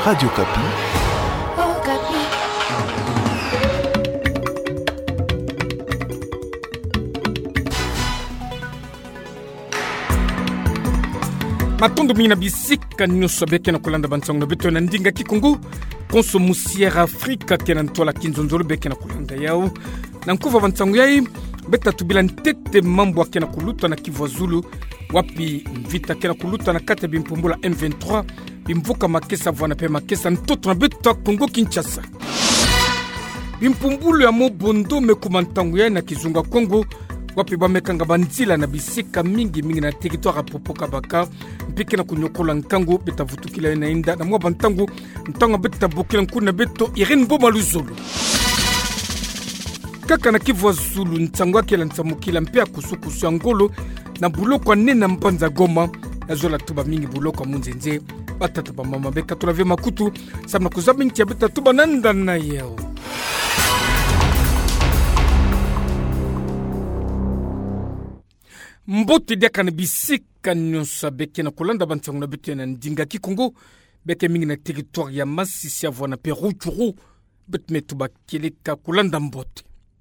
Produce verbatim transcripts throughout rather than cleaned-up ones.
Radio Kapi. Oh, Kapi. Matondo mina bisika nyuso beke na kulanda bantsang na beto na ndinga kikungu konso musiera Afrika kena ntola kinzonzolo beke na kulanda yao na nkuva bantsangu yai beta tubila ntete mambo kena kuluta na Kivu Zulu wapi mvita kena kuluta na kate bimpumbula M vingt-trois bimvuka makesa vwana pe makesa ntoto na beto Kongo Kinshasa bimpumbulu ya mobondo mekumantangu yai na kizunga Kongo wapi bamekanga banzila na bisika mingi mingi na territoire apopoka baka mpike na kunyokola nkango beta vutukila na inda na mwa bantangu ntanga beta bokila nkuna beto Irene Boma Luzolo kaka na Kivu Zulu ntangwa kela ntsamukila mpea kusukusu ngolo na buloko nena mpanza Goma yazola tuba mingi buloko munzenze batata ba mama beka tulavye makutu samna kuzabinti ya beta tuba nanda na yao mbote deka na bisika nyonsa beke na kulanda bantangu na beto na ndinga kikungu beke mingi na territoire ya Masisi avona Peru churu bet metuba keleka kulanda mbote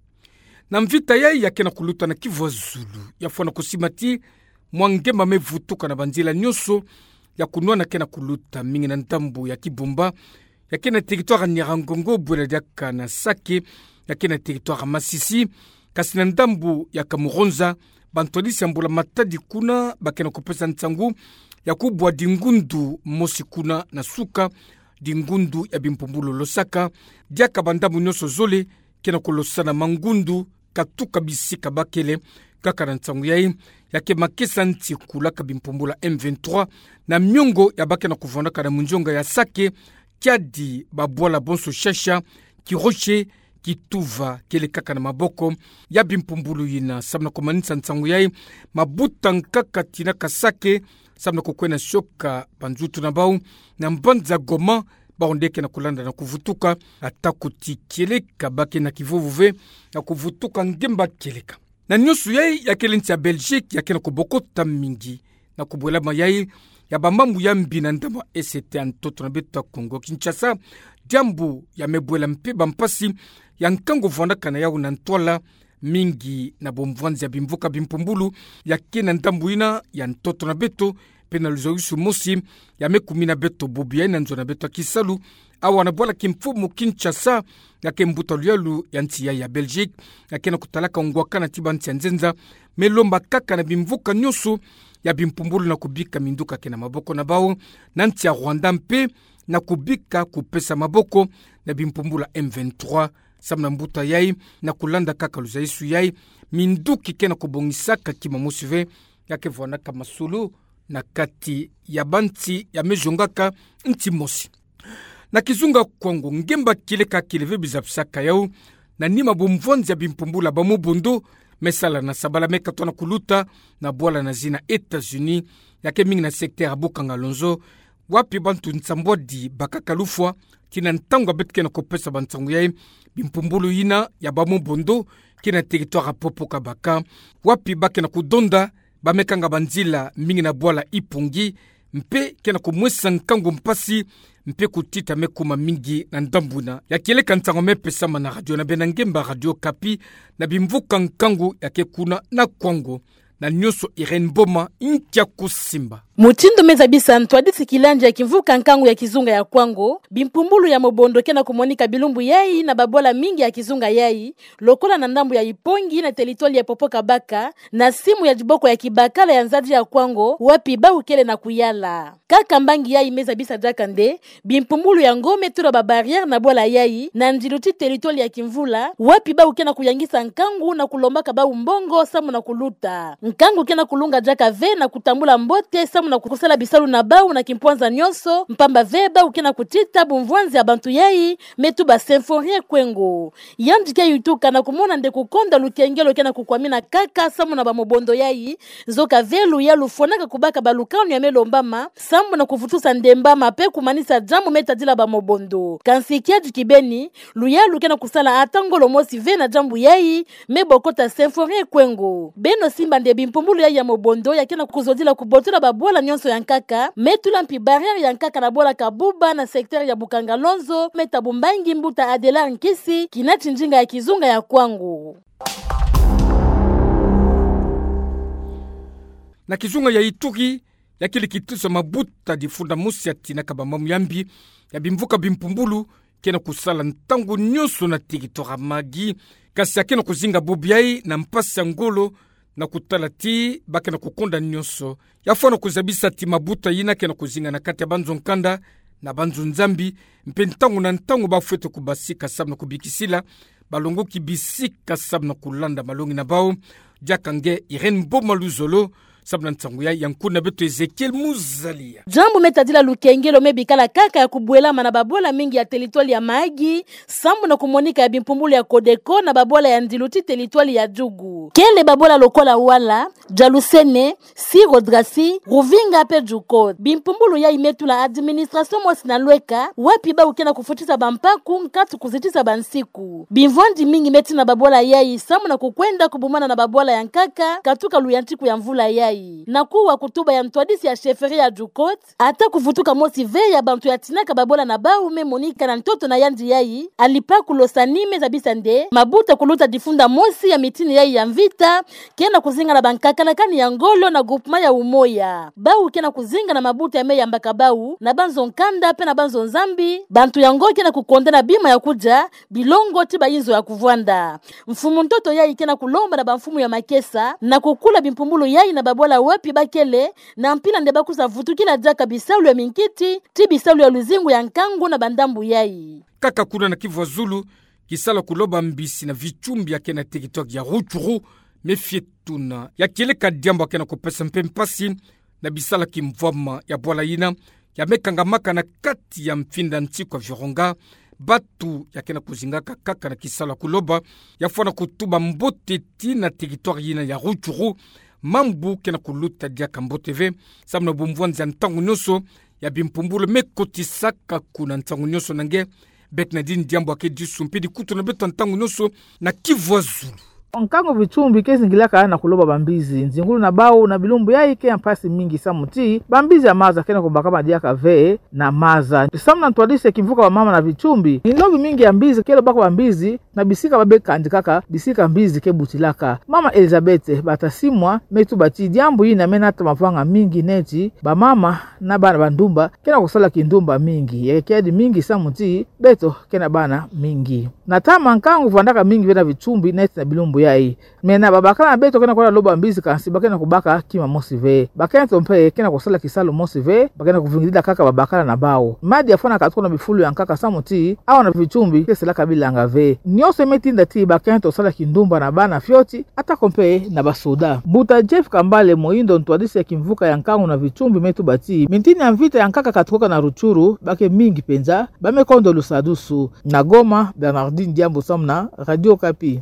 na mvita yai yake na kuluta na Kivu Zulu yafona kusimati mwangema mevutuka na banzila nyoso ya kunwa na kena kuluta mingi na ntambu ya Kibumba yake na territoire Nyarangongo bwela daka na Sake yake na territoire Masisi kasi na ndambu ya Kamuronza bantolisi ambula matadi kuna bakena kupesa ntsangu ya kubwa dingundu mosi kuna na suka dingundu ya bimpumbulu losaka diaka bandamu nyoso zole kena kulosana mangundu katuka bisika bakele kaka na ntsangu yai yake makesa nti kulaka bimpumbula M vingt-trois na myongo ya bakena kuvondaka na munjonga ya Sake kiadi babwala bonso shasha kiroche kituva kele kaka na maboko ya bimpumbulu yina samna komanisa ntsangu yai mabuta nkaka tina kasake samna kukwena shoka banzutu na bau na mbanza Goma baondeke na kulanda na kuvutuka atakuti keleka bake na kivuvuve na kuvutuka ngemba keleka na nyosu yai ya kelinti ya Belgique ya kena kubokota mingi na kubwela mayai ya bambambu ya mbi na ndama S T antoto na beto Kongo Kinshasa jambu ya mebwela mpiba mpasi ya nkango vondaka na yao na ntwala mingi na bomvwanzi ya bimvuka bimpumbulu ya kena ndambuina ya ntoto na beto pena luzoisu mosi ya mekumi na beto bobia na nzo na beto Kisalu awa na bwala kimfumu Kinshasa ya kembuta luyalu ya nti ya ya Belgique ya kena kutalaka ungwaka na tiba nti ya nzenza melomba kaka na bimvuka nyosu ya bimpumbulu na kubika minduka kena maboko na bao na nti ya Rwanda mpe na kubika kupesa maboko na bimpumbula M vingt-trois samna mbuta yai na kulanda kaka luzaisu yai minduki kena kubongisaka kima mosive yake vwana kama sulu na kati ya banti ya mejongaka nti mosi na kizunga Kongo ngemba kileka kileve bizapsaka yau na nima bomvonzi ya bimpumbula bamubundo mesala na sabala meka tona kuluta na bwala na zina Etats-Unis yake mingi na sekter abukanga lonzo wapi bantu ntsambodi bakakalufwa kina ntango betke na kopesa bantsangu yai bimpumbulu yina ya bamubondo kina territoire apopoka baka wapi bake na kudonda bamekanga banzila mingi na bwala ipungi mpe kena kumwesa nkango mpasi mpe kutita mekuma mingi na ndambuna ya keleka ntsango mepesa na radio na benangemba Radio Kapi na bimvuka nkango yake kuna na Kongo na nyoso Irene Boma inkia kusimba Mutindo meza bisa ntwadisi kilanja ya kivuka nkangu ya kizunga ya Kwango, bimpumbulu ya mobondo kena kumonika bilumbu yai na babola mingi ya kizunga yai, lokola na ndambu ya Ipongi na teritwali ya Popoka Baka, na simu ya jiboko ya Kibakala ya nzaji ya Kwango, wapi bahu kele na kuyala. Kaka mbangi yai meza bisa jakande, bimpumbulu ya ngome tura babariere na bola yai, na njiluti teritwali ya Kimvula, wapi bahu kena kuyangisa nkangu na kulombaka bahu mbongo samu na kuluta. Nkangu kena kulunga jaka ve na kutambula mbote samu na kukusala bisalu na bau na kimpwanza nyoso mpamba veba ukena kutita bumvwanzi ya bantu yai metuba symphorien Kwengo yandike yutuka na kumona nde kukonda lukengelo kena kukwamina kaka samu na bamobondo yai zoka velu ya lufonaka kubaka balukanu ya melombama samu na kufutusa ndembama pe kumanisa jamu metadila bamobondo kansikia jikibeni luyalu kena kusala atangolo mosi ve na jambu yai mebokota symphorien Kwengo beno simba ndebi bimpumbulu ya ya mobondo yakena kuzodila kubotola babola nyonso ya nkaka metula mpi barrière ya nkaka na bola kabuba na secteur ya Bukangalonzo metabumbangi mbuta Adelar Nkisi kinati njinga ya kizunga ya kwangu. Na kizunga ya Ituri ya kile kituso mabuta difunda musi ya tina kabamba muyambi ya bimvuka bimpumbulu kena kusala ntangu nyoso na teritora magi kasi ya kena kuzinga bobiai na mpasi ya ngolo na kutala ti bakena kukonda nyoso ya fwana kuzabisa ti mabuta yina kena kuzinga na kati ya banzo nkanda na banzo nzambi mpe ntangu na ntangu bafuete kubasika sabu na kubikisila balongo kibisika sabu na kulanda malongi na bao jakange Irene Bomaluzolo sabna ntangu ya yankuna beto Ezekiel Muzalia. Jambo metadila lukengelo mebikala kaka ya kubuela mana babola mingi ya teritwali ya Magi, sambu na kumonika ya bimpumbulu ya Kodeko na babola ya Ndiluti teritwali ya Jugu. Kele babola lokola wala, Jalusene, Siro Drasi, Ruvinga pe Juko. Bimpumbulu ya imetula administration mosi na lweka, wapi ba ukena kufutisa bampaku nkatu kuzitisa bansiku. Bimvondi mingi meti na babola yai, sambu na kukwenda kubumana na babola ya nkaka, katuka luyantiku ya mvula yai. Na kuwa kutuba ya mtwadisi ya sheferi ya Jukot ata kuvutuka mosi ve ya bantu ya tinaka babola na baume Monika na ntoto na yandi yai alipa kulosanime za bisande mabuta kuluta difunda mosi ya mitini yai ya mvita kena kuzinga na bankaka na kani ya ngolo na grupema ya umoya bau kena kuzinga na mabuta ya meya mbaka bau na banzo nkanda pe na banzo nzambi bantu ya ngo kena kukonda na bima ya kuja bilongo tiba inzo ya kuvwanda mfumu ntoto yai kena kulomba na bamfumu ya makesa na kukula bimpumbulu yai na babola wala wapi bakele na mpila ndeba kusa vutu kila jaka bisalu ya minkiti ti bisalu ya luzingu ya nkangu na bandambu yai. Kaka kuna na Kivu Zulu kisala kuloba mbisi na vichumbi ya kena teritori ya Rutshuru mefietuna ya kile kadiambo kena kupesa mpempasi na bisala kimvwama ya bwala yina ya mekangamaka na kati ya mfinda nchikwa Vironga batu ya kena kuzingaka kaka na kisala kuloba ya fwana kutuba mbote ti na teritori yina ya Rutshuru mambu kena kuluta dia Kambo T V samna bumvwanzi ya ntangu nyoso ya bimpumbulu mekotisaka kuna ntangu nyoso nange bet nadine diambo ake disumpidi kutu na beto ntangu nyoso na Kivu Zulu. Nkango vichumbi kezi ngilaka na kuloba bambizi nzingulu na bao na bilumbu yai ke ampasi mingi samuti bambizi ya maza kena kubaka madiaka ve na maza samna ntwadise kivuka wa mama na vichumbi nilobi mingi ya mbizi kelo bako bambizi na bisika babeka andikaka bisika mbizi ke butilaka mama Elizabeth batasimwa metu bati diambu hii na menata mafanga mingi neti ba mama na bana bandumba kena kusala kindumba mingi ya kiadi mingi samuti beto kena bana mingi na tama nkango vandaka mingi vena vichumbi neti na bilumbu yai mena babaka na beto kena kwa loba mbizi kansi bakena kubaka kima mosive bakena tompe kena kusala kisalo mosive bakena kuvingilida kaka babaka na bao madi afona katukona bifulu ya nkaka samuti awa na vichumbi kesela kabila ngave nyose metinda ti bakena tosala kindumba na bana fyoti ata kompe na basoda buta Jeff Kambale Moindo ntwadisi ya kimvuka ya nkangu na vichumbi metu bati mintini ya mvita ya nkaka katukoka na Rutshuru bake mingi penza bame kondo lusadusu na Goma Bernardine Diambo Samna Radio Kapi.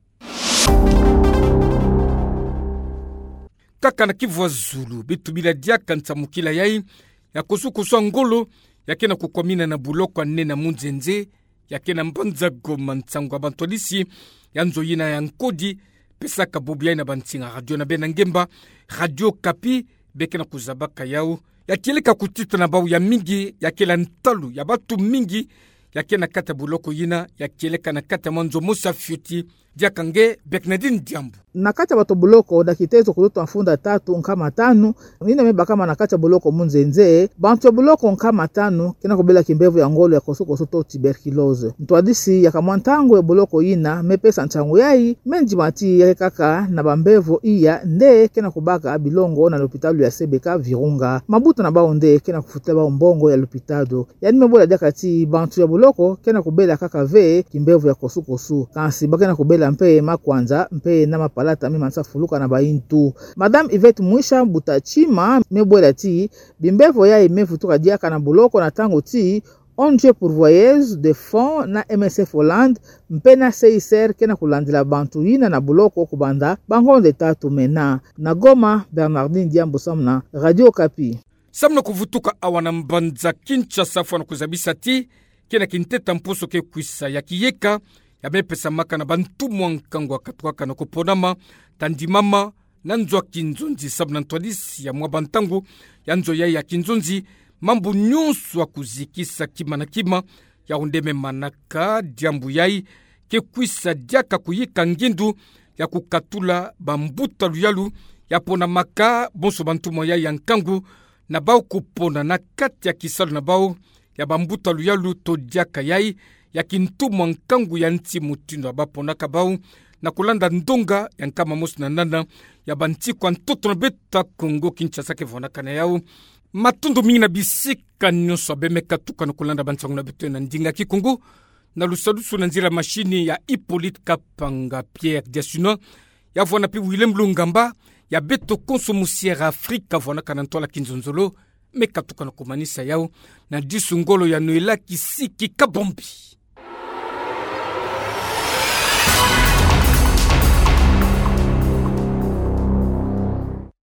Kaka na Kivu Zulu bitu bila diaka ntamukila yai ya kusukuswa ngolo ya kena kukomina na buloko nena munzenze ya kena mbanza Goma ntangu abantolisi ya nzoyina ya nkodi pesa kabubia na bantinga radio na bena ngemba Radio Kapi bekena kuzabaka yao ya kileka kutita na bau ya mingi ya kela ntalu ya batu mingi ya kena kata buloko yina ya kileka na kata manzo Musa Fioti Diakange Beknadine Diambo. Nakata bato buloko da kitezo kuluto mfunda tatu nkama tanu nina meba kama nakata buloko munzenze bantu buloko nkama tanu kena kubela kimbevu ya ngolo ya kosoko soto tuberculose ntwadisi ya kamwantango ya buloko yina mepesa nchangu yai menji mati ya kaka na bambevu iya nde kena kubaka bilongo na lopitalu ya Sebeka Virunga mabuta na baonde kena kufutela ba mbongo ya lopitado yani mebola dakati bantu ya buloko kena kubela kaka ve kimbevu ya kosoko su kansi bakena kubela mpe makwanza mpe na mapalata mima nsa fuluka na baintu Madame Yvette Mwisha Butachima mebwela ti bimbevo ya imefutuka diaka na buloko na tango ti O N G pourvoyeuse de fonds na M S F Hollande mpe na C I C R kena kulandila bantu yina na buloko kubanda bangonde tatu mena na Goma Bernardine Diambo Samna Radio Kapi. Samna kuvutuka awana mbanza Kinshasa fwana kuzabisa ti kena kinteta mposo ke kwisa ya kiyeka ya mepesa maka na bantu mwankangu wakatuaka na kuponama tandimama nanzo ya kinzonzi sabu na ntwadisi ya mwabantangu ya nzo ya ya kinzonzi mambu nyonso akuzikisa kima na kima ya undeme manaka diambu yai kekwisa diaka kuyika ngindu ya kukatula bambuta luyalu ya pona maka bonso bantumo yai ya nkangu na bao kupona na kati ya kisalu na bao ya bambuta luyalu to diaka yai ya kintumo nkangu ya nti mutindo abapona kabao na kulanda ndonga ya nkama mosu na nana ya banti kwa ntoto na beta Kongo Kinshasa ke vonaka na yao matundu mingi na bisika nyonso abemeka tuka na kulanda bantangu na beto na ndinga kikungu na lusadusu na nzira mashini ya Hippolyte Kapanga Pierre Diasuna ya vwana pi Willem Lungamba ya beto konso musiera Afrika vonaka na ntola kinzonzolo meka tuka na kumanisa yao na disungolo ya Noela Kisiki Kabombi.